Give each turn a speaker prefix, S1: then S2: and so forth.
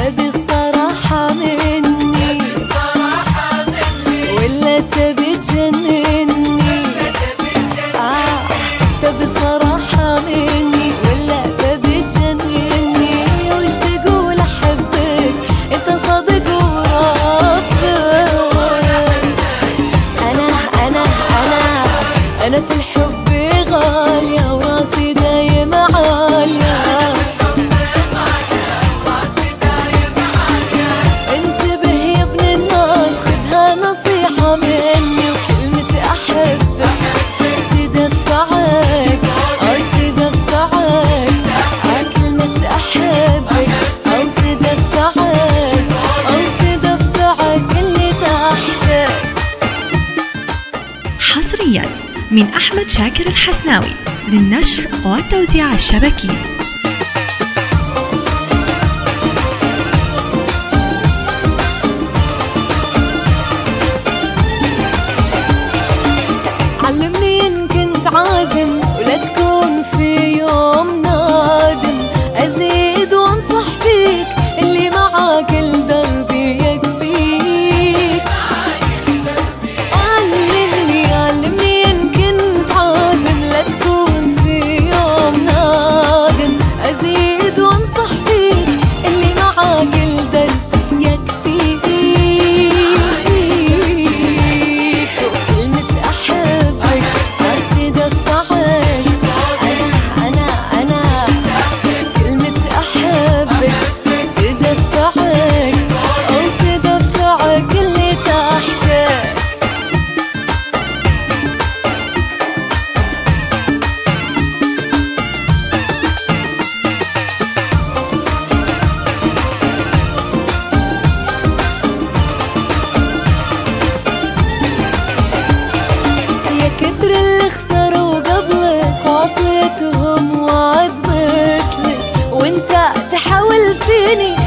S1: تبي الصراحة مني ولا تبي تجنني؟ تبي الصراحة مني ولا تبي تجنني؟ وش تقول أحبك أنت صادق ورافق؟ أنا في الحب غالية وراسي دايم عالية. انتبه يا ابن الناس خذها نصيحة مني، وكلمة أحبك تدفعك أو تدفعك، كلمة أحبك أو تدفعك أو تدفعك اللي تحتك.
S2: حصريا من أحمد شاكر الحسناوي للنشر والتوزيع الشبكي.
S1: علمني إن كنت عازم ولا تكون في يوم نادم، أزيد وانصح فيك اللي معاك الدرب يكفيك. علمني إن كنت عازم لا تكون في يوم نادم، أزيد وانصح فيك اللي معاك الدرب يكفيك. وكلمة أحبك تدفعك، أنا كلمة أحبك تدفعك أو تدفعك اللي تحتك. يا كتر اللي خسروا قبلك وعطيتهم وعد مثلك، وانت تحاول فيني